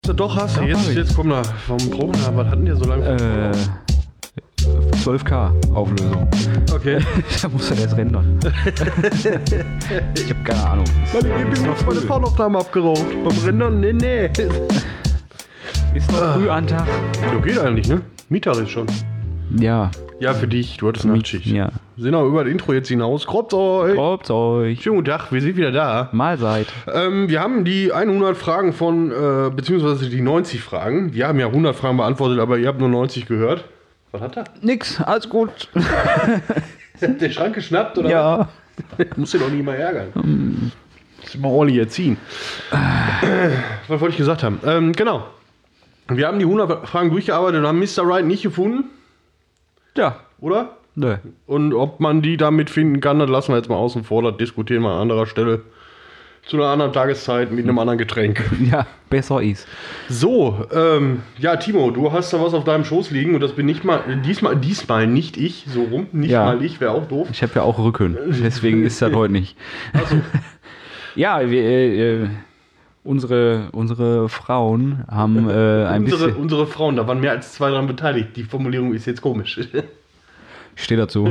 Doch, hast du. Ja, Jetzt komm da vom Proben. Was hatten die so lange? 12K Auflösung. Okay. Da muss er das rendern. Ich habe keine Ahnung. Meine Pornaufnahme abgeraucht. Beim Rendern? Nee. Ist noch früh an Tag. Ja, geht eigentlich, ne? Mittag ist schon. Ja. Ja, für dich. Du hattest Nachtschicht. Ja. Wir sind auch über das Intro jetzt hinaus. Grobt's euch. Probt's euch. Schönen guten Tag, wir sind wieder da. Mahlzeit. Wir haben die 100 Fragen von, beziehungsweise die 90 Fragen. Wir haben ja 100 Fragen beantwortet, aber ihr habt nur 90 gehört. Was hat er? Nix, alles gut. Hat der Schrank geschnappt, oder? Ja. Muss den doch nie mal ärgern. Muss ihn mal ordentlich erziehen. Was wollte ich gesagt haben? Genau. Wir haben die 100 Fragen durchgearbeitet und haben Mr. Right nicht gefunden. Ja. Oder? Nö. Und ob man die damit finden kann, das lassen wir jetzt mal außen vor. Das diskutieren wir an anderer Stelle. Zu einer anderen Tageszeit mit einem anderen Getränk. Ja, besser ist. So, ja, Timo, du hast da was auf deinem Schoß liegen und das bin nicht mal, diesmal nicht ich, so rum, nicht Ja. mal ich, wäre auch doof. Ich habe ja auch Rücken, deswegen ist das heute nicht. Also, Ja, unsere Frauen haben ein bisschen... unsere Frauen, da waren mehr als 2 daran beteiligt. Die Formulierung ist jetzt komisch. Ich stehe dazu.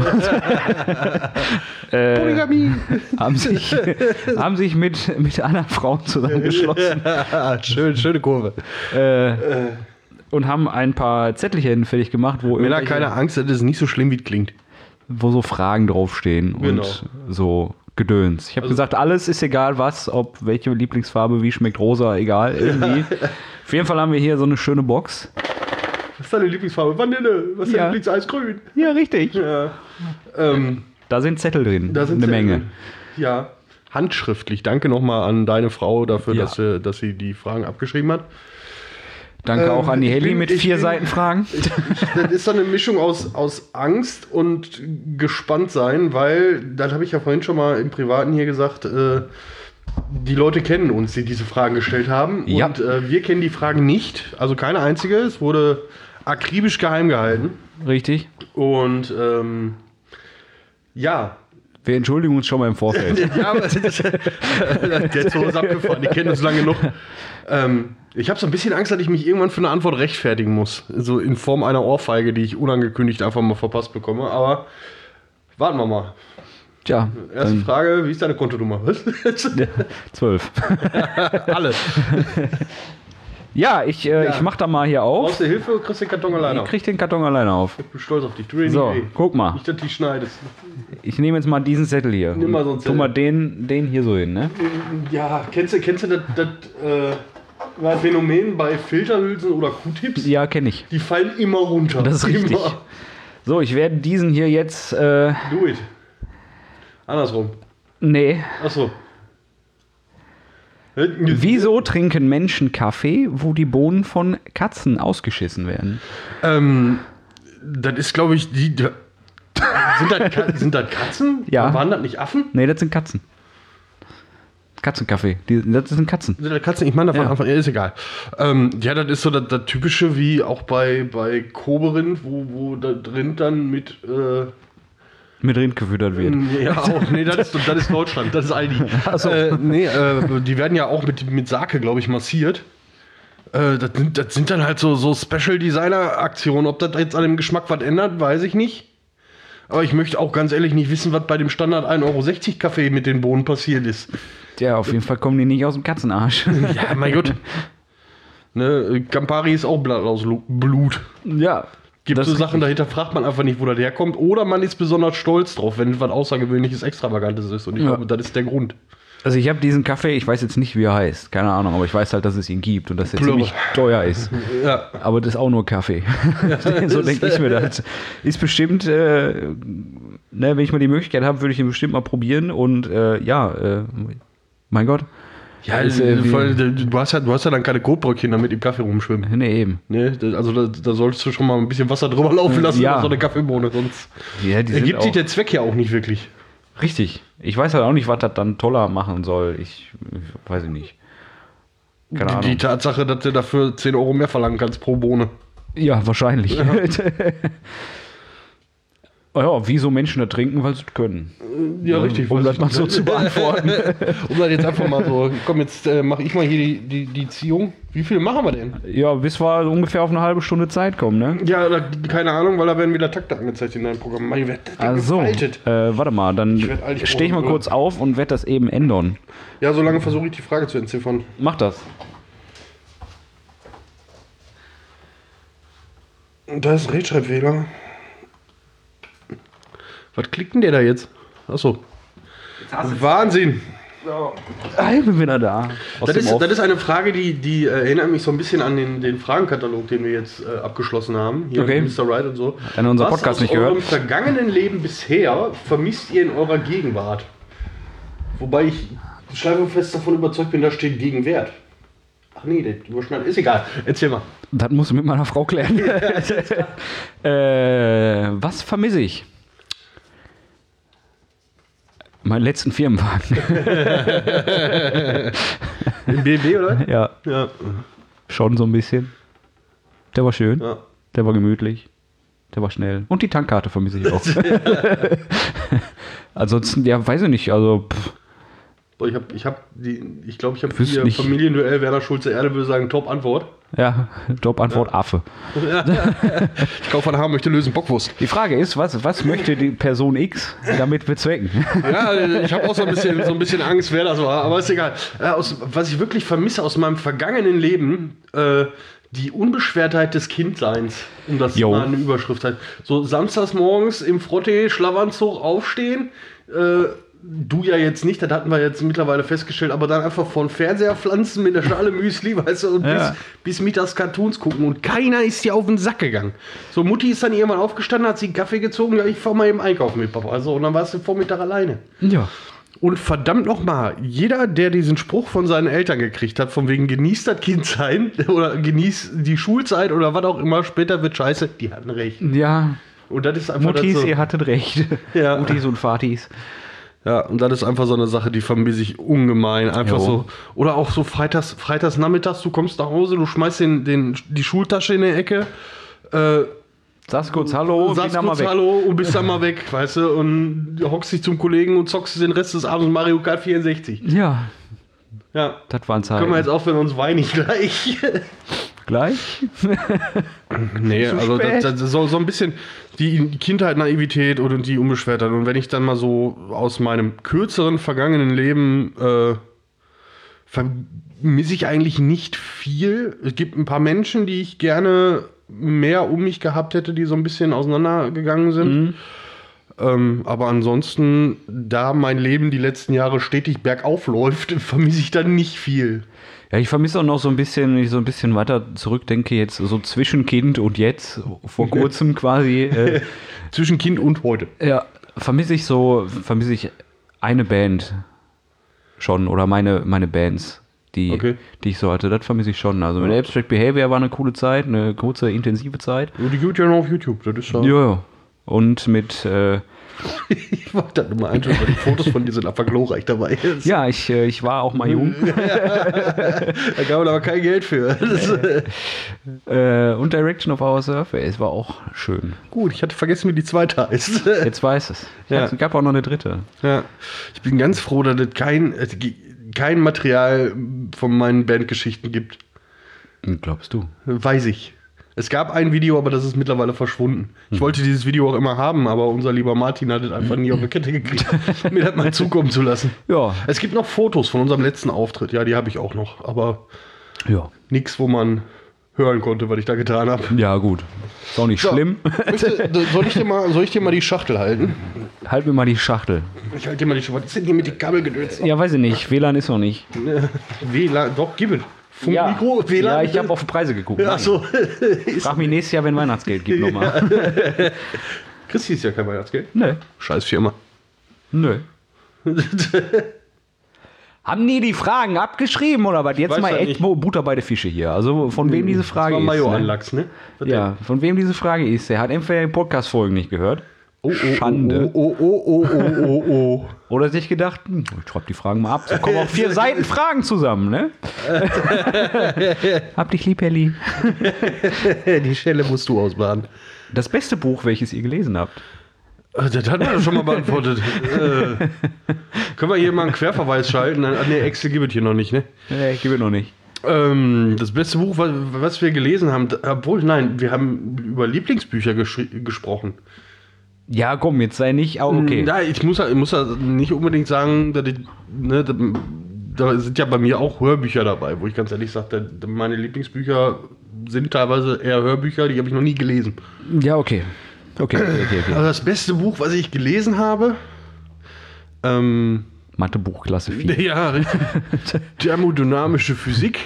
Polygamie. haben sich mit anderen Frauen zusammengeschlossen Schöne Kurve. und haben ein paar Zettelchen fertig gemacht, wo Männer, keine Angst, das ist nicht so schlimm, wie es klingt. wo so Fragen draufstehen Genau. und so Gedöns. Ich habe gesagt, alles ist egal was, ob welche Lieblingsfarbe, wie schmeckt rosa, egal, irgendwie. Auf jeden Fall haben wir hier so eine schöne Box. Was ist deine Lieblingsfarbe? Vanille. Was ist dein Ja. Lieblingseis? Grün. Ja, richtig. Ja. Da sind Zettel drin, Da sind eine Zettel Menge. drin. Ja. Handschriftlich. Danke nochmal an deine Frau dafür, Ja. dass sie die Fragen abgeschrieben hat. Danke auch an die ich Heli bin- mit ich 4 bin- Seitenfragen. Das ist so eine Mischung aus Angst und gespannt sein, weil, das habe ich ja vorhin schon mal im Privaten hier gesagt, die Leute kennen uns, die diese Fragen gestellt haben. Ja. Und wir kennen die Fragen nicht, also keine einzige. Es wurde akribisch geheim gehalten. Richtig. Und ja. Wir entschuldigen uns schon mal im Vorfeld. Ja, aber der Zoo ist abgefahren, die kennen uns lange genug. Ich habe so ein bisschen Angst, dass ich mich irgendwann für eine Antwort rechtfertigen muss. So in Form einer Ohrfeige, die ich unangekündigt einfach mal verpasst bekomme. Aber warten wir mal. Tja, Erste Frage, wie ist deine Kontonummer? Was? 12. Alle. Ja, ich mach da mal hier auf. Brauchst du Hilfe, kriegst du den Karton alleine Ich auf. krieg den Karton alleine auf. Ich bin stolz auf dich. Du So, guck mal. Nicht, dass du die schneidest. Ich nehme jetzt mal diesen Zettel hier. Nimm mal so einen Tu mal den hier so hin, ne? Ja, kennst du das Phänomen bei Filterhülsen oder Q-Tips? Ja, kenne ich. Die fallen immer runter. Das ist richtig. Immer. So, ich werde diesen hier jetzt. Do it. Andersrum. Nee. Achso. Wieso trinken Menschen Kaffee, wo die Bohnen von Katzen ausgeschissen werden? Das ist, glaube ich, sind das Katzen? Ja. Waren das nicht Affen? Nee, das sind Katzen. Katzenkaffee. Das sind Katzen. Sind das Katzen? Ich meine, davon Ja. Anfang, ist egal. Ja, das ist so das Typische wie auch bei Koberind, wo da drin dann mit. Mit Rind gefüttert wird. Ja, auch. Nee, das ist Deutschland, das ist Aldi. Ach so. Die werden ja auch mit Sake, glaube ich, massiert. Das sind dann halt so Special-Designer-Aktionen. Ob das jetzt an dem Geschmack was ändert, weiß ich nicht. Aber ich möchte auch ganz ehrlich nicht wissen, was bei dem Standard 1,60 € Kaffee mit den Bohnen passiert ist. Ja, auf jeden Fall kommen die nicht aus dem Katzenarsch. Ja, mein Gott. Ne, Campari ist auch Blatt aus Blut. Ja. Gibt das so ist Sachen, dahinter fragt man einfach nicht, wo das herkommt. Oder man ist besonders stolz drauf, wenn was Außergewöhnliches, Extravagantes ist. Und ich Ja. glaube, das ist der Grund. Also ich habe diesen Kaffee, ich weiß jetzt nicht, wie er heißt, keine Ahnung, aber ich weiß halt, dass es ihn gibt und dass er Plörre. ziemlich teuer ist. Ja. Aber das ist auch nur Kaffee. So denke ich mir das. Ist bestimmt, wenn ich mal die Möglichkeit habe, würde ich ihn bestimmt mal probieren und mein Gott. Ja, Ist, du hast ja dann keine Kotbröckchen damit im Kaffee rumschwimmen. Nee, eben. Ne? Also da solltest du schon mal ein bisschen Wasser drüber laufen lassen Ja. über so eine Kaffeebohne, sonst Ja, die sind ergibt auch, sich der Zweck ja auch nicht wirklich. richtig. Ich weiß halt auch nicht, was das dann toller machen soll. Ich weiß ich nicht. Keine Ahnung. Die Tatsache, dass du dafür 10 € mehr verlangen kannst pro Bohne. Ja, wahrscheinlich. Oh ja, wie so Menschen da trinken, weil sie es können. Ja, richtig. Um das mal so zu beantworten. Um das jetzt einfach mal so, komm, jetzt mache ich mal hier die Ziehung. Wie viel machen wir denn? Ja, bis wir ungefähr auf eine halbe Stunde Zeit kommen, ne? Ja, keine Ahnung, weil da werden wieder Takte angezeigt in deinem Programm. Ich werd Also, gefaltet. warte mal, dann stehe ich mal brauchen, kurz auf und werde das eben ändern. Ja, solange versuche ich die Frage zu entziffern. Mach das. Da ist ein Rechtschreibfehler. Was klickt denn der da jetzt? Achso. Wahnsinn. Ich bin wieder da. Das ist eine Frage, die erinnert mich so ein bisschen an den Fragenkatalog, den wir jetzt abgeschlossen haben. Hier Okay. mit Mr. Right und so. Wenn ihr unser Podcast nicht gehört. Was aus eurem vergangenen Leben bisher vermisst ihr in eurer Gegenwart? Wobei ich schleifenfest davon überzeugt bin, da steht Gegenwert. Ach nee, der Überschneid ist egal. Erzähl mal. Das musst du mit meiner Frau klären. Was vermisse ich? Meinen letzten Firmenwagen. Im BMW, oder? Ja, Ja. schon so ein bisschen. Der war schön. Ja. Der war gemütlich. Der war schnell. Und die Tankkarte vermisse ich auch. Ansonsten, ja, weiß ich nicht. Also, Boah, ich glaube, ich habe Wüsste hier nicht. Familienduell Werner Schulze Erde, würde sagen, Top-Antwort. ja, Top-Antwort Affe. Ich kaufe einen Haben, möchte lösen, Bockwurst. Die Frage ist, was möchte die Person X damit bezwecken? Ja, ich habe auch so ein bisschen Angst, wer das war, aber ist egal. Was ich wirklich vermisse aus meinem vergangenen Leben, die Unbeschwertheit des Kindseins, um das Jo. mal eine Überschrift hat. So samstags morgens im Frottee, Schlafanzug aufstehen, du ja jetzt nicht, das hatten wir jetzt mittlerweile festgestellt, aber dann einfach vor den Fernseher pflanzen mit einer Schale Müsli, weißt du, und Ja. bis mittags Cartoons gucken und keiner ist dir auf den Sack gegangen. So, Mutti ist dann irgendwann aufgestanden, hat sich einen Kaffee gezogen, ja, ich fahr mal eben einkaufen mit Papa. Also, und dann warst du Vormittag alleine. Ja. Und verdammt nochmal, jeder, der diesen Spruch von seinen Eltern gekriegt hat, von wegen genießt das Kindsein oder genießt die Schulzeit oder was auch immer, später wird scheiße, die hatten recht. Ja, Und das ist einfach Muttis, das so, ihr hattet recht. Ja. Muttis und Vatis. ja, und das ist einfach so eine Sache, die vermisse ich ungemein. Einfach Jo. so. Oder auch so freitags nachmittags, du kommst nach Hause, du schmeißt die Schultasche in die Ecke, Sagst kurz Hallo und sagst bin dann mal kurz weg. Hallo und bist dann mal weg, weißt du, und hockst dich zum Kollegen und zockst den Rest des Abends Mario Kart 64. Ja, Ja. das waren Zeiten. Können wir jetzt aufhören, uns weinig gleich. Gleich? Nee, Zu also spät. das ist so ein bisschen die Kindheit, Naivität und die Unbeschwertheit. Und wenn ich dann mal so aus meinem kürzeren, vergangenen Leben vermisse ich eigentlich nicht viel. Es gibt ein paar Menschen, die ich gerne mehr um mich gehabt hätte, die so ein bisschen auseinandergegangen sind. Aber ansonsten, da mein Leben die letzten Jahre stetig bergauf läuft, vermisse ich dann nicht viel. Ja, ich vermisse auch noch so ein bisschen, wenn ich so ein bisschen weiter zurückdenke, jetzt so zwischen Kind und jetzt, vor kurzem quasi. Zwischen Kind und heute. Ja, vermisse ich eine Band schon oder meine Bands, die ich so hatte. Das vermisse ich schon. Also mit Abstract Behavior war eine coole Zeit, eine kurze, intensive Zeit. Die gibt ja noch auf YouTube. Das ist ja. Ja. Und mit, Ich wollte das nur mal einschauen, weil die Fotos von dir sind einfach glorreich dabei. ja, ich war auch mal jung. Da gab man aber kein Geld für. Und Direction of Our Surface war auch schön. Gut, ich hatte vergessen, wie die zweite heißt. Jetzt weiß es. Ja. Es gab auch noch eine dritte. Ja. Ich bin ganz froh, dass es kein Material von meinen Bandgeschichten gibt. Glaubst du? Weiß ich. Es gab ein Video, aber das ist mittlerweile verschwunden. Ich wollte dieses Video auch immer haben, aber unser lieber Martin hat es einfach nie auf die Kette gekriegt, mir das mal zukommen zu lassen. Ja. Es gibt noch Fotos von unserem letzten Auftritt. Ja, die habe ich auch noch. Aber Ja. nichts, wo man hören konnte, was ich da getan habe. Ja, gut. Ist auch nicht schlimm. Soll ich dir mal die Schachtel halten? Halt mir mal die Schachtel. Ich halte dir mal die Schachtel. Was ist denn hier mit den Kabelgedöns? Ja, weiß ich nicht. WLAN ist noch nicht. WLAN, doch, gib es. Funkmikro, WLAN? Ja, ich habe auf die Preise geguckt. Ach so. Frag mich nächstes Jahr, wenn Weihnachtsgeld gibt, nochmal. Christi ist ja kein Weihnachtsgeld. Nö. Scheiß Firma. Nö. Haben die Fragen abgeschrieben oder was? Jetzt Weiß mal halt echt nicht. Butter bei der Fische hier. Also von wem diese Frage Das war ist. Mayo-Anlachs, ne? Ja, von wem diese Frage ist. Der hat entweder die Podcast-Folgen nicht gehört. Schande. Oh. Oder sich gedacht, ich schreib die Fragen mal ab. So kommen auch 4 Seiten Fragen zusammen, ne? Hab dich lieb, Elli. Die Schelle musst du ausbaden. Das beste Buch, welches ihr gelesen habt. Das hatten wir ja schon mal beantwortet. Können wir hier mal einen Querverweis schalten? Ne, Excel gibt es hier noch nicht, ne? Nee, gibt es noch nicht. Das beste Buch, was wir gelesen haben, obwohl, nein, wir haben über Lieblingsbücher gesprochen. Ja, komm, jetzt sei nicht, aber okay. Ja, ich muss ja nicht unbedingt sagen, dass da sind ja bei mir auch Hörbücher dabei, wo ich ganz ehrlich sage, meine Lieblingsbücher sind teilweise eher Hörbücher, die habe ich noch nie gelesen. Ja, okay. Okay. Also das beste Buch, was ich gelesen habe, Mathebuch Klasse 4. Ja, richtig. Thermodynamische Physik.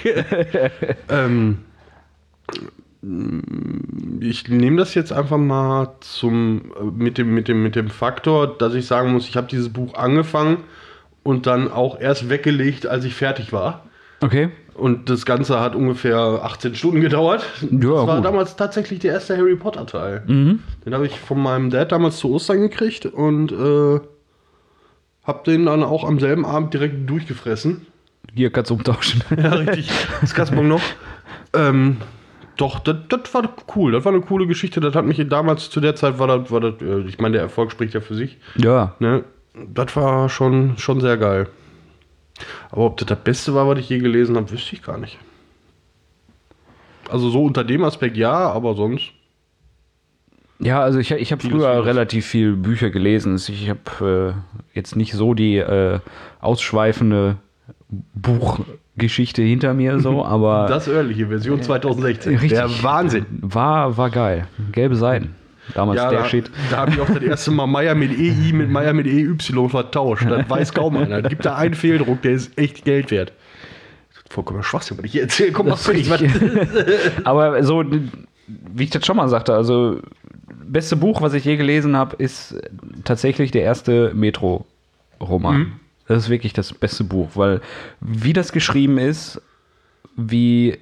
Ich nehme das jetzt einfach mal mit dem Faktor, dass ich sagen muss, ich habe dieses Buch angefangen und dann auch erst weggelegt, als ich fertig war. Okay. Und das Ganze hat ungefähr 18 Stunden gedauert. Ja, das war gut. damals tatsächlich der erste Harry Potter Teil. Mhm. Den habe ich von meinem Dad damals zu Ostern gekriegt und habe den dann auch am selben Abend direkt durchgefressen. Hier kannst du umtauschen. Ja, richtig. Das Katzbon noch. Doch, das war cool. Das war eine coole Geschichte. Das hat mich damals, zu der Zeit war das, ich meine, der Erfolg spricht ja für sich. Ja. Ne? Das war schon sehr geil. Aber ob das Beste war, was ich je gelesen habe, wüsste ich gar nicht. Also so unter dem Aspekt ja, aber sonst. Ja, also ich habe früher relativ viel Bücher gelesen. Ich habe jetzt nicht so die ausschweifende Buchgeschichte hinter mir, so, aber. Das örtliche Version 2016. Richtig. Der Wahnsinn. War geil. Gelbe Seiten. Damals ja, der Shit. Da habe ich auch das erste Mal Meier mit EI mit Meier mit EY vertauscht. Das weiß kaum einer. Es gibt da einen Fehldruck, der ist echt Geld wert. Vollkommen Schwachsinn, was ich hier erzähle. Komm mal für dich. Aber so, wie ich das schon mal sagte, also beste Buch, was ich je gelesen habe, ist tatsächlich der erste Metro-Roman. Mhm. Das ist wirklich das beste Buch, weil wie das geschrieben ist, wie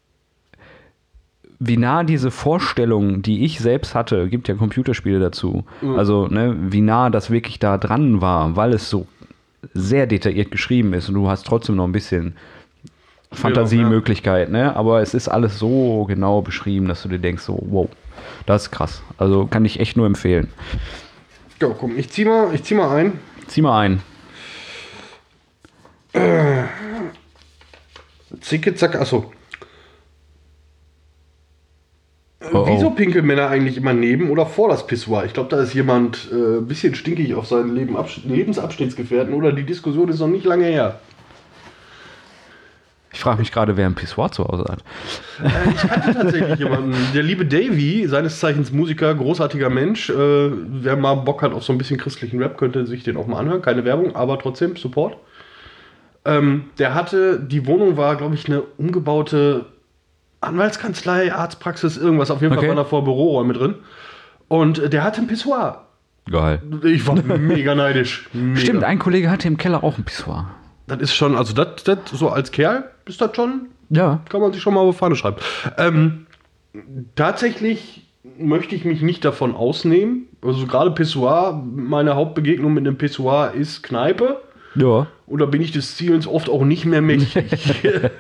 nah diese Vorstellung, die ich selbst hatte, gibt ja Computerspiele dazu, also ne, wie nah das wirklich da dran war, weil es so sehr detailliert geschrieben ist und du hast trotzdem noch ein bisschen Fantasiemöglichkeit, ne? Aber es ist alles so genau beschrieben, dass du dir denkst, so, wow, das ist krass. Also kann ich echt nur empfehlen. Ja, komm, ich zieh mal ein. Zieh mal ein. Zicke, zack, achso. Wieso pinkeln Männer eigentlich immer neben oder vor das Pissoir? Ich glaube, da ist jemand ein bisschen stinkig auf seinen Lebensabschnittsgefährten oder die Diskussion ist noch nicht lange her. Ich frage mich gerade, wer ein Pissoir zu Hause hat. Ich hatte tatsächlich jemanden, der liebe Davy, seines Zeichens Musiker, großartiger Mensch. Wer mal Bock hat auf so ein bisschen christlichen Rap, könnte sich den auch mal anhören. Keine Werbung, aber trotzdem Support. Die Wohnung war, glaube ich, eine umgebaute Anwaltskanzlei, Arztpraxis, irgendwas. Auf jeden Fall waren da vor Büroräume drin. Und der hatte ein Pissoir. Geil. Ich war mega neidisch. Mega. Stimmt, ein Kollege hatte im Keller auch ein Pissoir. Das ist schon, also das so als Kerl ist das schon, ja, kann man sich schon mal auf die Fahne schreiben. Tatsächlich möchte ich mich nicht davon ausnehmen. Also gerade Pissoir, meine Hauptbegegnung mit einem Pissoir ist Kneipe. Ja. Und da bin ich des Zielens oft auch nicht mehr mächtig.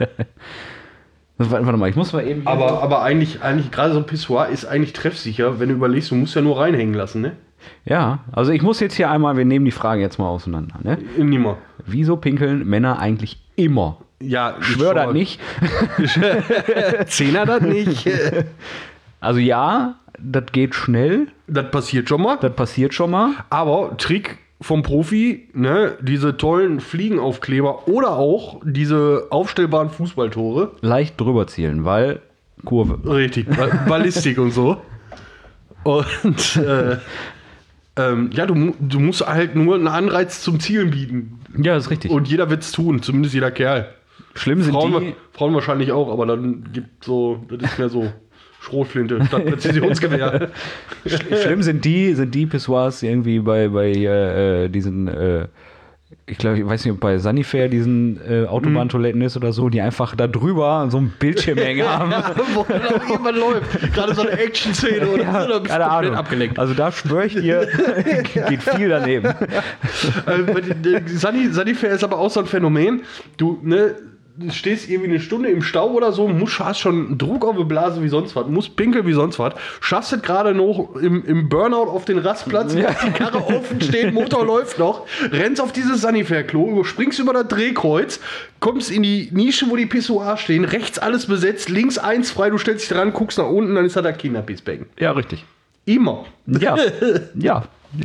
Warte mal, ich muss mal eben... Aber eigentlich gerade so ein Pissoir ist eigentlich treffsicher, wenn du überlegst, du musst ja nur reinhängen lassen, ne? Ja, also ich muss jetzt hier einmal, wir nehmen die Frage jetzt mal auseinander, ne? Nimmer. Wieso pinkeln Männer eigentlich immer? Ja, schwör das nicht. Zehner das nicht. Also ja, das geht schnell. Das passiert schon mal. Aber Trick vom Profi, ne, diese tollen Fliegenaufkleber oder auch diese aufstellbaren Fußballtore. Leicht drüber zielen, weil Kurve. Richtig, Ballistik und so. Und ja, du musst halt nur einen Anreiz zum Zielen bieten. Ja, das ist richtig. Und jeder wird es tun, zumindest jeder Kerl. Schlimm sind Frauen wahrscheinlich auch, aber dann gibt so, das ist mehr so Schrotflinte statt Präzisionsgewehr. Schlimm sind die Pissoirs irgendwie bei diesen, ich glaube, ich weiß nicht, ob bei Sanifair diesen Autobahntoiletten ist oder so, die einfach da drüber so ein Bildschirm hängen haben. Ja, wo dann auch jemand läuft. Gerade so eine Action-Szene oder ja, so, da bist du komplett abgelenkt. Also da schwöre ich dir, geht viel daneben. Sanifair ist aber auch so ein Phänomen. Du, ne, stehst irgendwie eine Stunde im Stau oder so, hast schon Druck auf die Blase wie sonst was, musst pinkeln wie sonst was, schaffst es gerade noch im Burnout auf den Rastplatz, die Karre offen steht, Motor läuft noch, rennst auf dieses Sanifair-Klo, springst über das Drehkreuz, kommst in die Nische, wo die Pissoirs stehen, rechts alles besetzt, links eins frei, du stellst dich dran, guckst nach unten, dann ist da der Kinderpissbecken. Ja, richtig. Immer. Ja, ja.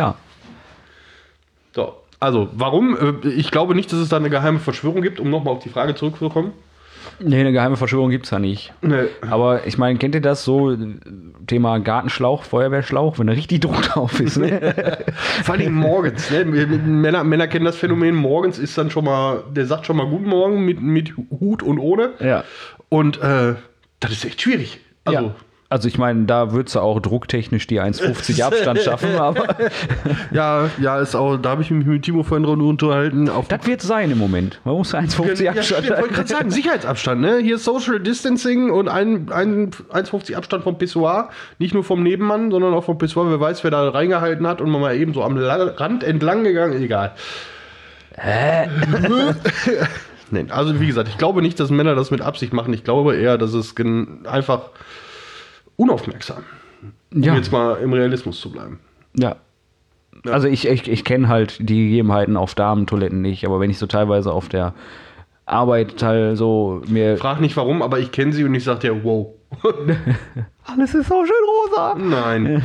So, also, warum? Ich glaube nicht, dass es da eine geheime Verschwörung gibt, um nochmal auf die Frage zurückzukommen. Nee, eine geheime Verschwörung gibt's ja nicht. Nee. Aber ich meine, kennt ihr das so, Thema Gartenschlauch, Feuerwehrschlauch, wenn da richtig Druck drauf ist, ne? Vor allem morgens, ne? Männer kennen das Phänomen, morgens ist dann schon mal, der sagt schon mal Guten Morgen mit Hut und ohne. Ja. Und das ist echt schwierig. Also, ja. Also ich meine, da würdest du auch drucktechnisch die 1,50 Abstand schaffen, aber... ja, ist auch, da habe ich mich mit Timo vorhin drüber unterhalten. Das wird sein im Moment. Man muss 1,50 Abstand... Ja, ich wollte gerade sagen, Sicherheitsabstand, ne? Hier Social Distancing und 1,50 Abstand vom Pissoir. Nicht nur vom Nebenmann, sondern auch vom Pissoir. Wer weiß, wer da reingehalten hat und man mal eben so am Rand entlang gegangen. Egal. Nee, also wie gesagt, ich glaube nicht, dass Männer das mit Absicht machen. Ich glaube eher, dass es einfach... unaufmerksam. Um jetzt mal im Realismus zu bleiben. Ja. Also ich kenne halt die Gegebenheiten auf Damentoiletten nicht, aber wenn ich so teilweise auf der Arbeit halt so mir... Frag nicht warum, aber ich kenne sie und ich sag dir, wow. Alles ist so schön rosa. Nein.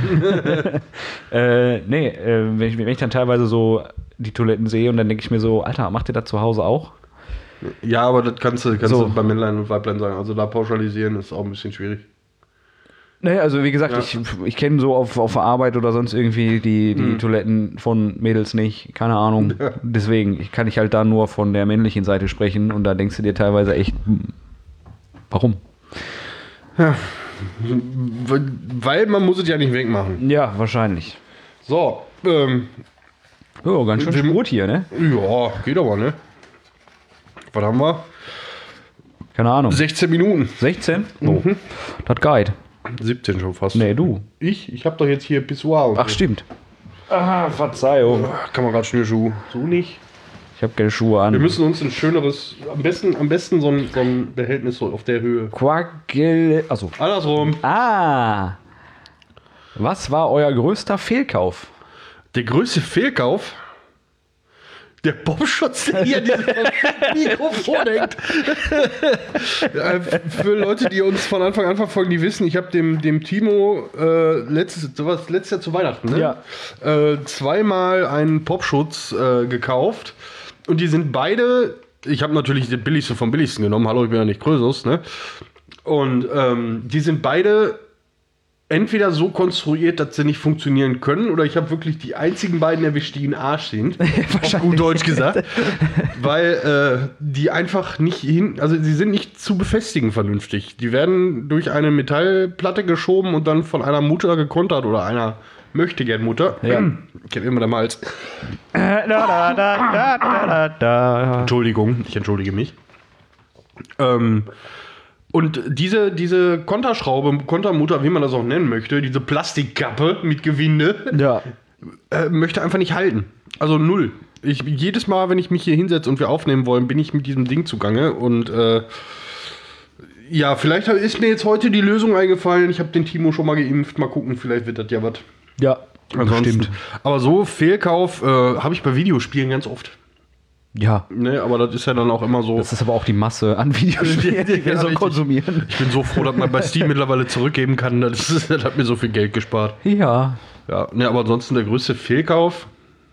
Wenn ich dann teilweise so die Toiletten sehe und dann denke ich mir so, Alter, macht ihr das zu Hause auch? Ja, aber das kannst du bei Männlein und Weiblein sagen. Also da pauschalisieren ist auch ein bisschen schwierig. Ne, also wie gesagt, ich kenne so auf der Arbeit oder sonst irgendwie die Toiletten von Mädels nicht, keine Ahnung. Ja. Deswegen kann ich halt da nur von der männlichen Seite sprechen und da denkst du dir teilweise echt, warum? Ja, weil man muss es ja nicht wegmachen. Ja, wahrscheinlich. So, ganz schön Spurt hier, ne? Ja, geht aber, ne? Was haben wir? Keine Ahnung. 16 Minuten. 16? Oh, das geht. 17 schon fast. Nee, du. Ich hab doch jetzt hier Pissoir. Ach, stimmt. Ah, Verzeihung. Kann man gerade Schnürschuh. So nicht. Ich habe keine Schuhe an. Wir müssen uns ein schöneres, am besten so ein Behältnis so auf der Höhe. Also. Andersrum. Was war euer größter Fehlkauf? Der größte Fehlkauf? Der Popschutz, der hier dieses Mikrofon hängt. Für Leute, die uns von Anfang an verfolgen, die wissen, ich habe dem Timo letztes Jahr zu Weihnachten, ne? Ja. Zweimal einen Popschutz gekauft. Und die sind beide, ich habe natürlich den billigste vom billigsten genommen, hallo, ich bin ja nicht Krösus, ne? Und die sind beide entweder so konstruiert, dass sie nicht funktionieren können, oder ich habe wirklich die einzigen beiden erwischt, die in Arsch sind. Auf gut Deutsch gesagt. Weil die einfach nicht also sie sind nicht zu befestigen vernünftig. Die werden durch eine Metallplatte geschoben und dann von einer Mutter gekontert oder einer Möchtegern-Mutter. Ja. Ich habe immer der Malz. Entschuldigung, ich entschuldige mich. Und diese Kontermutter, wie man das auch nennen möchte, diese Plastikkappe mit Gewinde, möchte einfach nicht halten. Also null. Jedes Mal, wenn ich mich hier hinsetze und wir aufnehmen wollen, bin ich mit diesem Ding zugange. Und vielleicht ist mir jetzt heute die Lösung eingefallen. Ich habe den Timo schon mal geimpft. Mal gucken, vielleicht wird das ja was. Ja, stimmt. Aber so Fehlkauf habe ich bei Videospielen ganz oft. Ja. Ne, aber das ist ja dann auch immer so. Das ist aber auch die Masse an Videospielen, die wir so konsumieren. Ich bin so froh, dass man bei Steam mittlerweile zurückgeben kann. Das hat mir so viel Geld gespart. Ja. Ja, ne, aber ansonsten der größte Fehlkauf.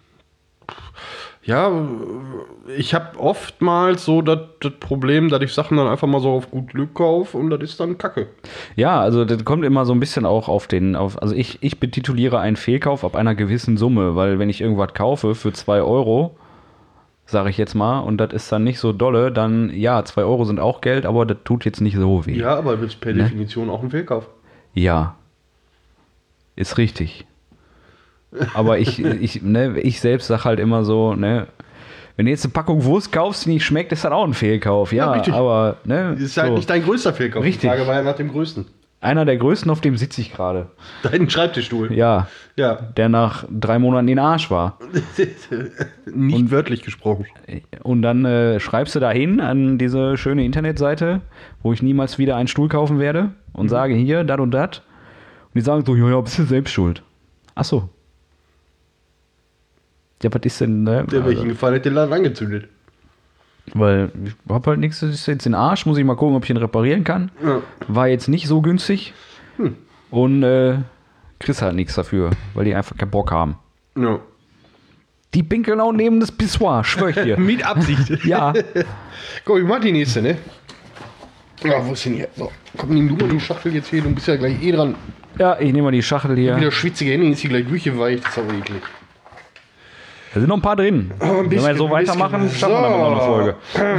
Ja, ich habe oftmals so das Problem, dass ich Sachen dann einfach mal so auf gut Glück kaufe und das ist dann Kacke. Ja, also das kommt immer so ein bisschen auch also ich betituliere einen Fehlkauf ab einer gewissen Summe, weil wenn ich irgendwas kaufe für 2 Euro, sage ich jetzt mal, und das ist dann nicht so dolle, dann, 2 Euro sind auch Geld, aber das tut jetzt nicht so weh. Ja, aber das ist per Definition auch ein Fehlkauf. Ja, ist richtig. Aber ich selbst sage halt immer so, ne, wenn du jetzt eine Packung Wurst kaufst, die nicht schmeckt, ist das auch ein Fehlkauf. Ja, richtig. Aber, ne. Das ist halt nicht dein größter Fehlkauf. Richtig. Die Frage war ja nach dem größten. Einer der größten, auf dem sitze ich gerade. Dein Schreibtischstuhl. Ja. Ja. Der nach 3 Monaten in den Arsch war. Nicht wörtlich gesprochen. Und dann schreibst du da hin an diese schöne Internetseite, wo ich niemals wieder einen Stuhl kaufen werde und sage hier, dat und dat. Und die sagen so, ja, bist du selbst schuld. Ach so. Ja, was ist denn, ne? Der welchen Gefallen hat den Laden angezündet. Weil ich hab halt nichts, das ist jetzt in den Arsch, muss ich mal gucken, ob ich ihn reparieren kann. Ja. War jetzt nicht so günstig. Und kriegst halt nichts dafür, weil die einfach keinen Bock haben. Ja. Die pinkeln auch neben das Pissoir, schwör ich dir. Mit Absicht. Ja. Guck, ich mach die nächste, ne? Ja, wo ist denn hier? So, komm, nimm du mal die Schachtel jetzt hier, du bist ja gleich dran. Ja, ich nehme mal die Schachtel hier. Wieder schwitzige Hände, ist hier gleich durchgeweicht, das ist aber eklig. Da sind noch ein paar drin. Wenn wir so weitermachen, schaffen wir damit noch eine Folge.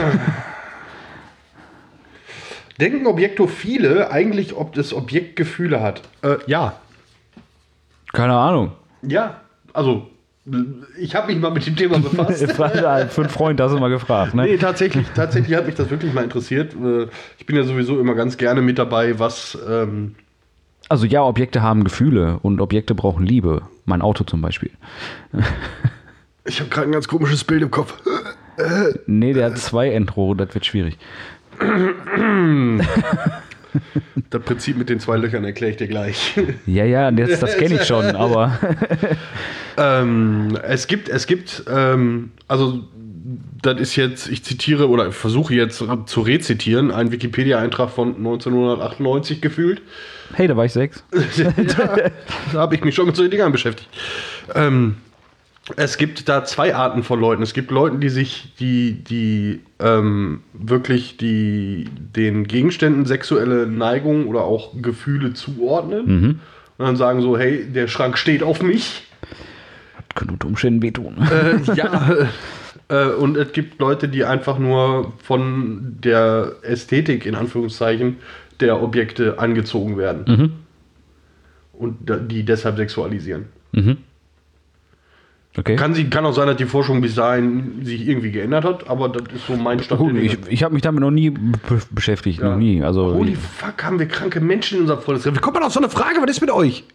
Denken Objektophile eigentlich, ob das Objekt Gefühle hat? Ja. Keine Ahnung. Ja, also ich habe mich mal mit dem Thema befasst. Für einen Freund hast du mal gefragt, ne? Nee, tatsächlich hat mich das wirklich mal interessiert. Ich bin ja sowieso immer ganz gerne mit dabei, was... Also ja, Objekte haben Gefühle und Objekte brauchen Liebe. Mein Auto zum Beispiel. Ich habe gerade ein ganz komisches Bild im Kopf. Nee, der hat 2 Endrohre, das wird schwierig. Das Prinzip mit den 2 Löchern erkläre ich dir gleich. Ja, das kenne ich schon, aber... Es gibt, also das ist jetzt, ich zitiere oder versuche jetzt zu rezitieren, ein Wikipedia-Eintrag von 1998 gefühlt. Hey, da war ich 6. Ja, da habe ich mich schon mit solchen Dingern beschäftigt. Es gibt da 2 Arten von Leuten. Es gibt Leute, die sich wirklich den Gegenständen sexuelle Neigungen oder auch Gefühle zuordnen. Und dann sagen so, hey, der Schrank steht auf mich. Das könnte unter Umständen wehtun. Und es gibt Leute, die einfach nur von der Ästhetik, in Anführungszeichen, der Objekte angezogen werden. Und die deshalb sexualisieren. Okay. Kann auch sein, dass die Forschung bis dahin sich irgendwie geändert hat, aber das ist so mein Stand. Gut, ich habe mich damit noch nie beschäftigt, noch nie. Also, holy fuck, haben wir kranke Menschen in unserem Freundeskreis. Wie kommt man auf so eine Frage? Was ist mit euch?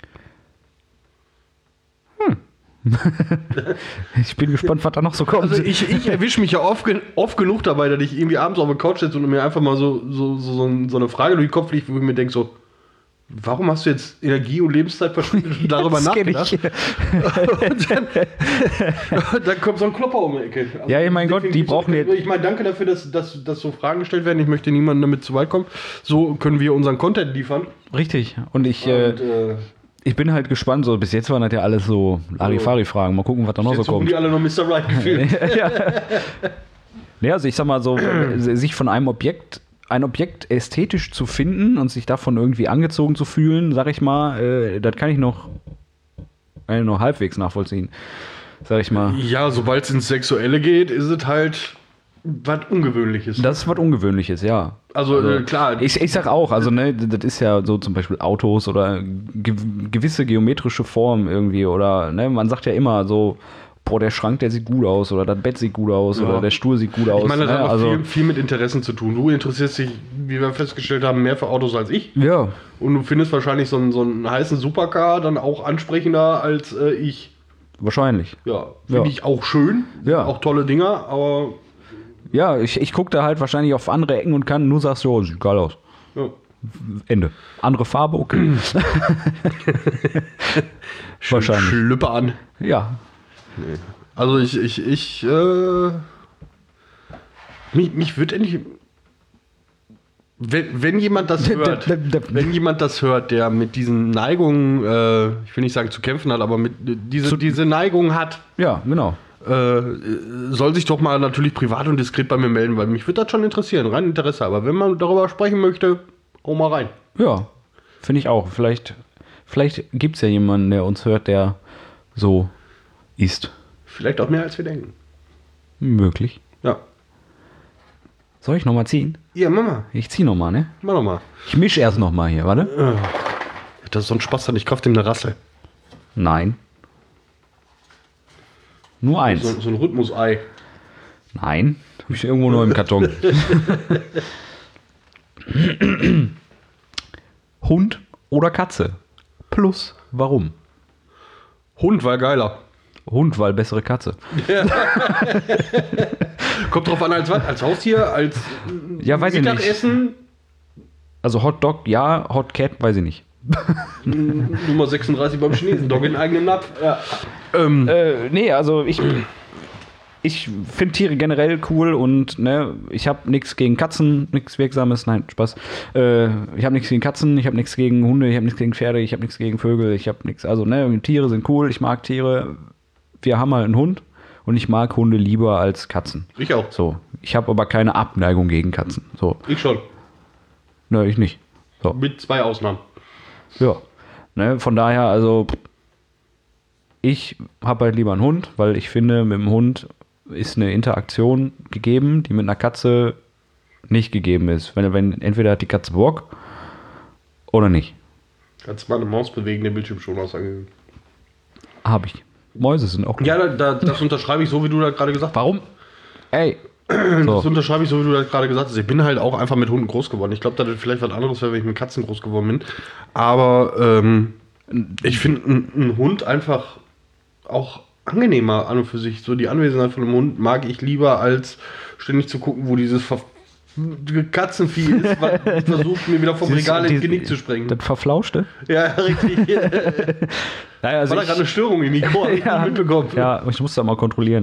Ich bin gespannt, was da noch so kommt. Also ich erwische mich ja oft genug dabei, dass ich irgendwie abends auf der Couch sitze und mir einfach mal so eine Frage durch den Kopf liegt, wo ich mir denke so, warum hast du jetzt Energie und Lebenszeit verschwendet und darüber nachgedacht? Und dann kommt so ein Klopper um die Ecke. Also ja, mein Gott, die brauchen jetzt... Ich meine, danke dafür, dass so Fragen gestellt werden. Ich möchte niemandem damit zu weit kommen. So können wir unseren Content liefern. Richtig. Und ich bin halt gespannt. So, bis jetzt waren das ja alles so Larifari-Fragen. Mal gucken, was da noch so kommt. Jetzt haben die alle noch Mr. Right gefühlt. Ja, also ich sag mal so, sich von ein Objekt ästhetisch zu finden und sich davon irgendwie angezogen zu fühlen, sag ich mal, das kann ich noch halbwegs nachvollziehen, sag ich mal. Ja, sobald es ins Sexuelle geht, ist es halt was Ungewöhnliches. Das ist was Ungewöhnliches, ja. Also klar. Ich sag auch, also ne, das ist ja so zum Beispiel Autos oder gewisse geometrische Formen irgendwie oder ne, man sagt ja immer so, boah, der Schrank, der sieht gut aus oder das Bett sieht gut aus oder der Stuhl sieht gut aus. Ich meine, das hat auch viel mit Interessen zu tun. Du interessierst dich, wie wir festgestellt haben, mehr für Autos als ich. Ja. Und du findest wahrscheinlich so einen heißen Supercar dann auch ansprechender als ich. Wahrscheinlich. Ja, finde ich auch schön. Ja. Auch tolle Dinger, aber... Ja, ich gucke da halt wahrscheinlich auf andere Ecken und kann nur sagst, jo, sieht geil aus. Ja. Ende. Andere Farbe, okay. Wahrscheinlich. Schlüpper an. Ja. Nee. Also mich würde endlich, wenn jemand das hört, der mit diesen Neigungen, ich will nicht sagen zu kämpfen hat, aber mit diese Neigung hat. Ja, genau. Soll sich doch mal natürlich privat und diskret bei mir melden, weil mich würde das schon interessieren, rein Interesse. Aber wenn man darüber sprechen möchte, hau mal rein. Ja, finde ich auch. Vielleicht gibt es ja jemanden, der uns hört, der so ist. Vielleicht auch mehr, als wir denken. Möglich. Ja. Soll ich nochmal ziehen? Ja, mach mal. Ich zieh nochmal, ne? Mach nochmal. Ich mische erst nochmal hier, warte. Das ist so ein Spaß, dann ich kaufe dem eine Rassel. Nein. Nur eins. So ein Rhythmus-Ei. Nein. Habe ich irgendwo nur im Karton. Hund oder Katze? Plus, warum? Hund war geiler. Hund, weil bessere Katze. Ja. Kommt drauf an, als was? Als Haustier? Als ja, weiß Mittagessen? Ich nicht. Also Hot Dog, ja, Hot Cat, weiß ich nicht. Nummer 36 beim Chinesen, Dog in eigenem Napf. Ja. Nee, also ich finde Tiere generell cool und ne, ich habe nichts gegen Katzen, nichts Wirksames, nein, Spaß. Ich habe nichts gegen Katzen, ich habe nichts gegen Hunde, ich habe nichts gegen Pferde, ich habe nichts gegen Vögel, ich habe nichts, also ne, Tiere sind cool, ich mag Tiere. Wir haben halt einen Hund und ich mag Hunde lieber als Katzen. Ich auch. So, ich habe aber keine Abneigung gegen Katzen. So. Ich schon. Ne, ich nicht. So. Mit 2 Ausnahmen. Ja, ne, von daher, also ich habe halt lieber einen Hund, weil ich finde, mit dem Hund ist eine Interaktion gegeben, die mit einer Katze nicht gegeben ist. Wenn entweder hat die Katze Bock oder nicht. Kannst du mal eine Maus bewegen, den Bildschirm schon ausangehen? Habe ich. Mäuse sind auch. Ja, das unterschreibe ich so, wie du das gerade gesagt hast. Warum? Ey. So. Das unterschreibe ich so, wie du das gerade gesagt hast. Ich bin halt auch einfach mit Hunden groß geworden. Ich glaube, dass das vielleicht was anderes wäre, wenn ich mit Katzen groß geworden bin. Aber ich finde einen Hund einfach auch angenehmer an und für sich. So die Anwesenheit von einem Hund mag ich lieber, als ständig zu gucken, wo dieses Katzenvieh ist, was versucht, mir wieder vom Regal ins Genick zu sprengen. Das Verflauschte? Ja, richtig. Naja, also war da gerade eine Störung im Mikro? Hab ich nicht mitbekommen. Ja, ich muss da mal kontrollieren.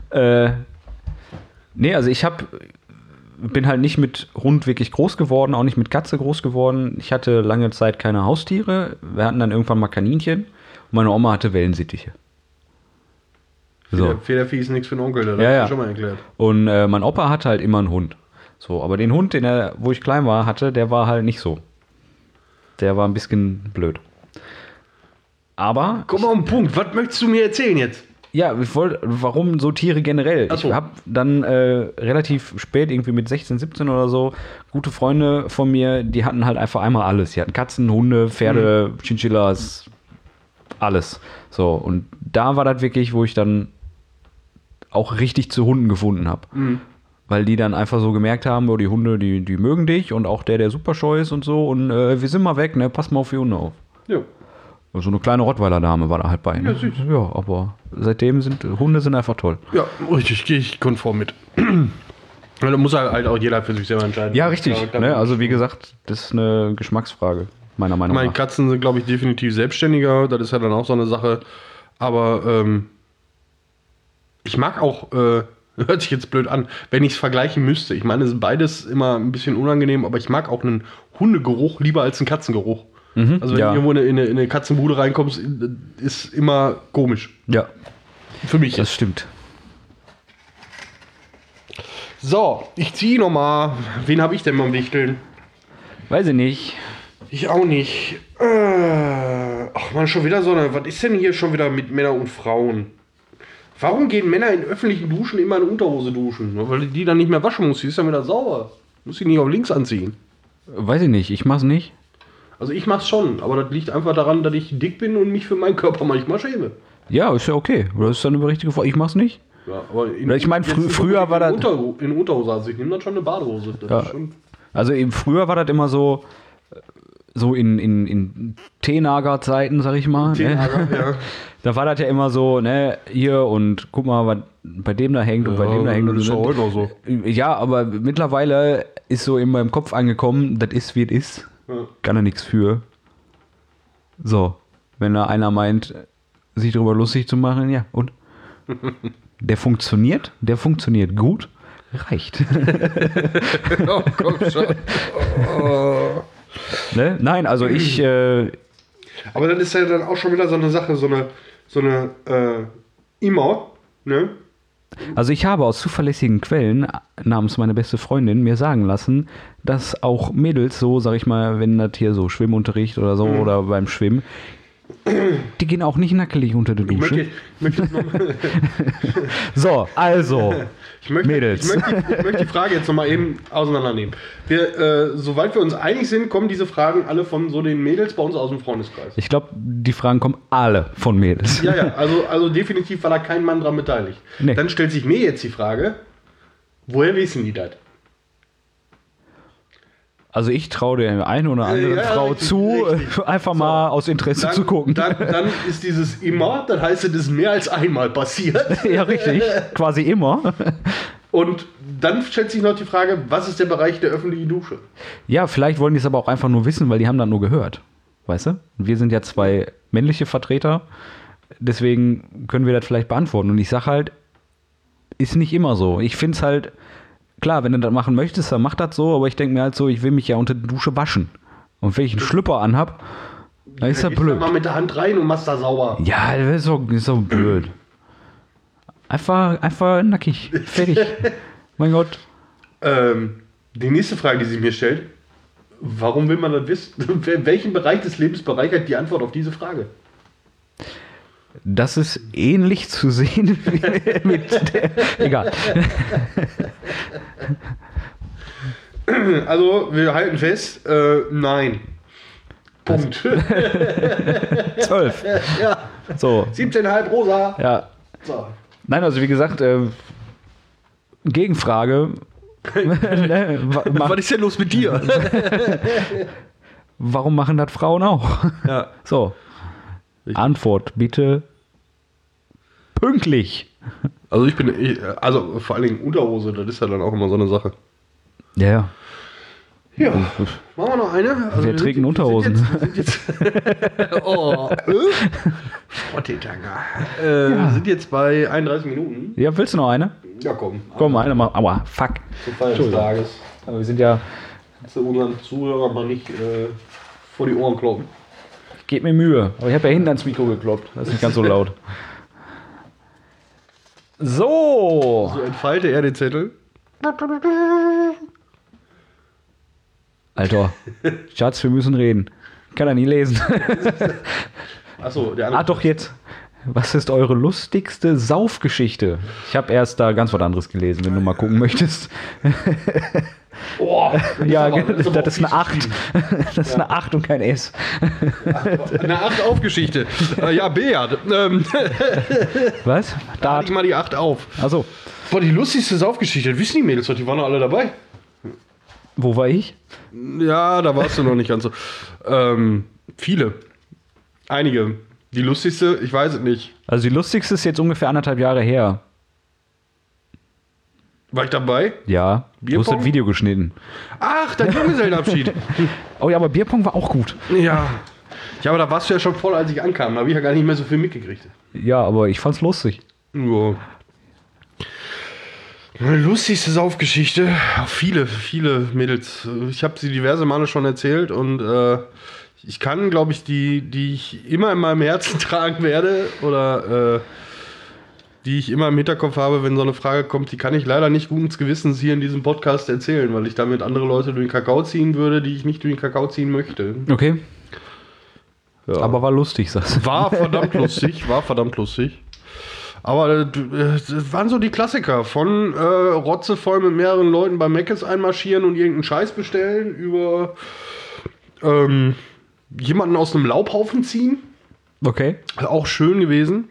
Nee, also bin halt nicht mit Hund wirklich groß geworden, auch nicht mit Katze groß geworden. Ich hatte lange Zeit keine Haustiere. Wir hatten dann irgendwann mal Kaninchen und meine Oma hatte Wellensittiche. So. Federvieh ist nichts für einen Onkel, das ja, hast du schon mal erklärt. Und mein Opa hatte halt immer einen Hund. So, aber den Hund, wo ich klein war, der war halt nicht so. Der war ein bisschen blöd. Aber. Komm mal auf den Punkt, was möchtest du mir erzählen jetzt? Ja, warum so Tiere generell? Ach so. Ich habe dann relativ spät, irgendwie mit 16, 17 oder so, gute Freunde von mir, die hatten halt einfach einmal alles. Die hatten Katzen, Hunde, Pferde, Chinchillas, alles. So, und da war das wirklich, wo ich dann auch richtig zu Hunden gefunden habe. Mhm. Weil die dann einfach so gemerkt haben, die Hunde, die mögen dich und auch der super scheu ist und so und wir sind mal weg, ne, pass mal auf die Hunde auf. Ja. So eine kleine Rottweiler-Dame war da halt bei. Ne? Ja, süß. Ja, aber seitdem Hunde sind einfach toll. Ja, richtig, gehe ich konform mit. Da muss halt auch jeder für sich selber entscheiden. Ja, richtig. Ne? Also wie gesagt, das ist eine Geschmacksfrage, meiner Meinung nach. Meine Katzen sind, glaube ich, definitiv selbstständiger. Das ist ja dann auch so eine Sache. Aber ich mag auch, hört sich jetzt blöd an, wenn ich es vergleichen müsste. Ich meine, es ist beides immer ein bisschen unangenehm, aber ich mag auch einen Hundegeruch lieber als einen Katzengeruch. Also wenn du irgendwo in eine Katzenbude reinkommst, ist immer komisch. Ja. Für mich. Das stimmt. So, ich ziehe nochmal. Wen habe ich denn mal am Wichteln? Weiß ich nicht. Ich auch nicht. Ach man, schon wieder so eine. Was ist denn hier schon wieder mit Männern und Frauen? Warum gehen Männer in öffentlichen Duschen immer in Unterhose duschen? Weil die dann nicht mehr waschen muss. Die ist dann wieder sauber. Muss sie nicht auf links anziehen. Weiß ich nicht. Ich mach's nicht. Also ich mach's schon, aber das liegt einfach daran, dass ich dick bin und mich für meinen Körper manchmal schäme. Ja, ist ja okay. Das ist dann eine richtige Frage. Ich mach's nicht. Ja, aber ich meine, früher war das... In Unterhose, also ich nehme dann schon eine Badehose. Das ist schon also eben früher war das immer so in Teenager-Zeiten, sag ich mal. Teenager, ne? Ja. Da war das ja immer so, ne, hier und guck mal, was bei dem da hängt und bei dem da hängt. Das ist auch heute noch so. Ja, aber mittlerweile ist so in meinem Kopf angekommen, das ist, wie es ist. Ja. Kann er nichts für. So, wenn da einer meint, sich darüber lustig zu machen, ja, und? Der funktioniert gut, reicht. Oh, komm schon. Oh. Ne? Nein, also ich... Aber das ist ja dann auch schon wieder so eine Sache, so eine immer, ne? Also ich habe aus zuverlässigen Quellen namens meine beste Freundin mir sagen lassen, dass auch Mädels so, sag ich mal, wenn das hier so Schwimmunterricht oder so oder beim Schwimmen, die gehen auch nicht nackelig unter der Dusche. Ich möchte noch mal so, also, Mädels. Ich möchte die Frage jetzt nochmal eben auseinandernehmen. Soweit wir uns einig sind, kommen diese Fragen alle von so den Mädels bei uns aus dem Freundeskreis. Ich glaube, die Fragen kommen alle von Mädels. Ja, also definitiv war da kein Mann dran beteiligt. Nee. Dann stellt sich mir jetzt die Frage, woher wissen die das? Also ich traue der einen oder anderen Frau richtig, zu, richtig. einfach mal aus Interesse zu gucken. Dann ist dieses immer, dann heißt es, das ist mehr als einmal passiert. Ja, richtig. Quasi immer. Und dann stellt sich noch die Frage, was ist der Bereich der öffentlichen Dusche? Ja, vielleicht wollen die es aber auch einfach nur wissen, weil die haben das nur gehört. Weißt du? Und wir sind ja 2 männliche Vertreter. Deswegen können wir das vielleicht beantworten. Und ich sag halt, ist nicht immer so. Ich finde es halt, klar, wenn du das machen möchtest, dann mach das so. Aber ich denke mir halt so, ich will mich ja unter der Dusche waschen. Und wenn ich einen Schlüpper anhab, dann ist das blöd. Gehst mal mit der Hand rein und machst da sauber. Ja, das ist so blöd. Einfach nackig. Fertig. Mein Gott. Die nächste Frage, die sich mir stellt, warum will man das wissen? Welchen Bereich des Lebens bereichert die Antwort auf diese Frage? Das ist ähnlich zu sehen wie mit der. Egal. Also, wir halten fest, nein. Punkt. 12. Ja. So. 17,5 rosa. Ja. So. Nein, also wie gesagt, Gegenfrage. Was ist denn los mit dir? Warum machen das Frauen auch? Ja. So. Richtig. Antwort bitte pünktlich. Also also vor allen Dingen Unterhose, das ist ja dann auch immer so eine Sache. Ja. Ja, machen wir noch eine? Also Wer trägt Unterhosen? Oh, Frottetanger. Wir sind jetzt bei 31 Minuten. Ja, willst du noch eine? Ja, komm. Komm, eine mal. Aua, fuck. Zur Feier des Tages. Aber wir sind ja. Zu unseren Zuhörern mal nicht vor die Ohren kloppen. Geht mir Mühe. Aber ich habe ja hinten ans Mikro gekloppt. Das ist nicht ganz so laut. So. So entfalte er den Zettel. Alter. Schatz, wir müssen reden. Kann er nie lesen. Achso, der andere. Doch jetzt. Was ist eure lustigste Saufgeschichte? Ich habe erst da ganz was anderes gelesen, wenn du mal gucken möchtest. Oh, Ja, das ist eine 8. Das ist eine 8 und kein S. Eine 8 auf Geschichte. Ja, Beat. Was? Da hatte ich mal die 8 auf. Achso. Boah, die lustigste Saufgeschichte, das wissen die Mädels doch, die waren doch alle dabei. Wo war ich? Ja, da warst du noch nicht ganz so. Viele. Einige. Die lustigste, ich weiß es nicht. Also die lustigste ist jetzt ungefähr 1,5 Jahre her. War ich dabei? Ja, du hast Bierpong? das Video geschnitten. Ach, dein Junggesellenabschied. Oh ja, aber Bierpong war auch gut. Ja. Ja, aber da warst du ja schon voll, als ich ankam. Da habe ich ja gar nicht mehr so viel mitgekriegt. Ja, aber ich fand's lustig. Ja. Meine lustigste Saufgeschichte. Viele Mädels. Ich habe sie diverse Male schon erzählt und ich kann, glaube ich, die ich immer in meinem Herzen tragen werde oder die ich immer im Hinterkopf habe, wenn so eine Frage kommt, die kann ich leider nicht guten Gewissens hier in diesem Podcast erzählen, weil ich damit andere Leute durch den Kakao ziehen würde, die ich nicht durch den Kakao ziehen möchte. Okay. Ja. Aber war lustig, sagst du. War verdammt lustig. Aber das waren so die Klassiker. Von rotzevoll mit mehreren Leuten bei Mc's einmarschieren und irgendeinen Scheiß bestellen, über jemanden aus einem Laubhaufen ziehen. Okay. Auch schön gewesen.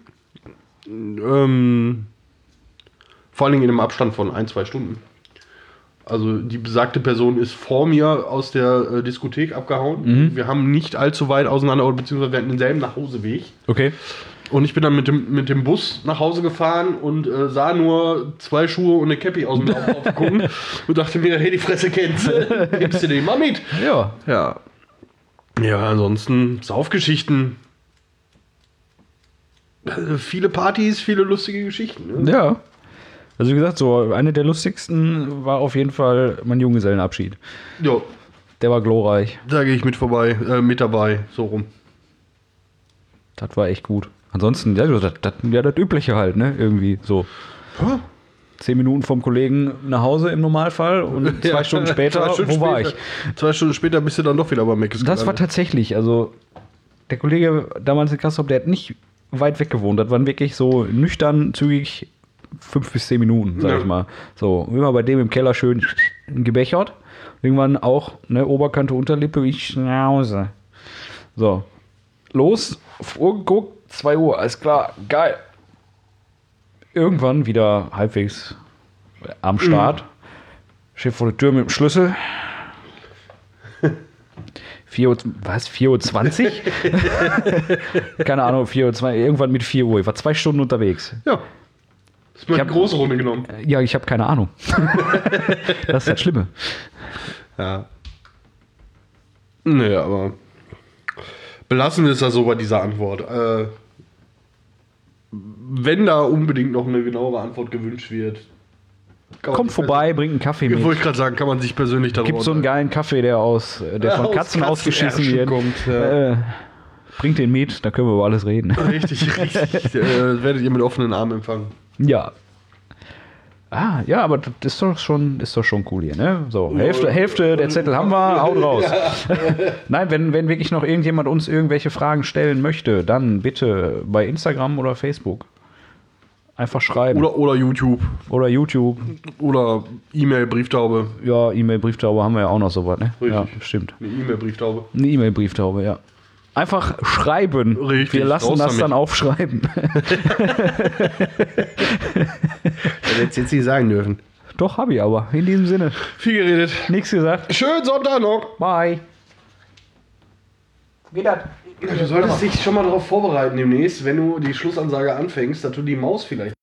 Vor allen Dingen in einem Abstand von 1-2 Stunden. Also die besagte Person ist vor mir aus der Diskothek abgehauen. Mhm. Wir haben nicht allzu weit auseinander, beziehungsweise wir hatten denselben Nachhauseweg. Okay. Und ich bin dann mit dem Bus nach Hause gefahren und sah nur 2 Schuhe und eine Cappy aus dem Laufhafen gucken und dachte mir, hey, die Fresse kennst du. Nimmst du den mal mit? Ja. Ja. Ja, ansonsten Saufgeschichten. Viele Partys, viele lustige Geschichten. Ne? Ja. Also wie gesagt, so eine der lustigsten war auf jeden Fall mein Junggesellenabschied. Ja, Der war glorreich. da gehe ich mit dabei, so rum. Das war echt gut. Ansonsten, ja, das Übliche halt, ne? Irgendwie so. Huh? 10 Minuten vom Kollegen nach Hause im Normalfall und 2 Stunden später, wo war ich? 2 Stunden später bist du dann doch wieder bei Mc's. Das war tatsächlich, also der Kollege damals in Kassel, der hat nicht weit weg gewohnt. Das waren wirklich so nüchtern, zügig 5 bis 10 Minuten, sag ich mal. So, immer bei dem im Keller schön gebechert. Irgendwann auch, ne, Oberkante, Unterlippe, ich Schnauze. So, los, auf Uhr geguckt, 2 Uhr, alles klar, geil. Irgendwann wieder halbwegs am Start. Steht vor der Tür mit dem Schlüssel. 4:20 Uhr? Keine Ahnung, 4:20 Uhr, irgendwann mit 4 Uhr. Ich war 2 Stunden unterwegs. Ja. Hast du mal eine große Runde genommen? Ja, ich habe keine Ahnung. Das ist das Schlimme. Ja. Naja, aber belassen wir es ja so bei dieser Antwort. Wenn da unbedingt noch eine genauere Antwort gewünscht wird, kommt vorbei, bringt einen Kaffee mit. Wollte ich gerade sagen, kann man sich persönlich darüber Gibt so einen geilen Kaffee, der von Katzen ausgeschissen wird. Kommt, ja. Bringt den mit, da können wir über alles reden. Richtig. Werdet ihr mit offenen Armen empfangen. Ja. Ja, aber das ist doch schon cool hier, ne? So, Hälfte der Zettel haben wir, haut raus. Ja. Nein, wenn wirklich noch irgendjemand uns irgendwelche Fragen stellen möchte, dann bitte bei Instagram oder Facebook. Einfach schreiben. Oder YouTube. Oder YouTube. Oder E-Mail, Brieftaube. Ja, E-Mail, Brieftaube haben wir ja auch noch so was, ne? Richtig. Ja, stimmt. Eine E-Mail, Brieftaube. Eine E-Mail, Brieftaube, ja. Einfach schreiben. Richtig, wir lassen das dann aufschreiben. Das hättest jetzt nicht sagen dürfen. Doch, habe ich aber. In diesem Sinne. Viel geredet. Nichts gesagt. Schönen Sonntag noch. Bye. Du solltest dich schon mal darauf vorbereiten demnächst, wenn du die Schlussansage anfängst, dass du die Maus vielleicht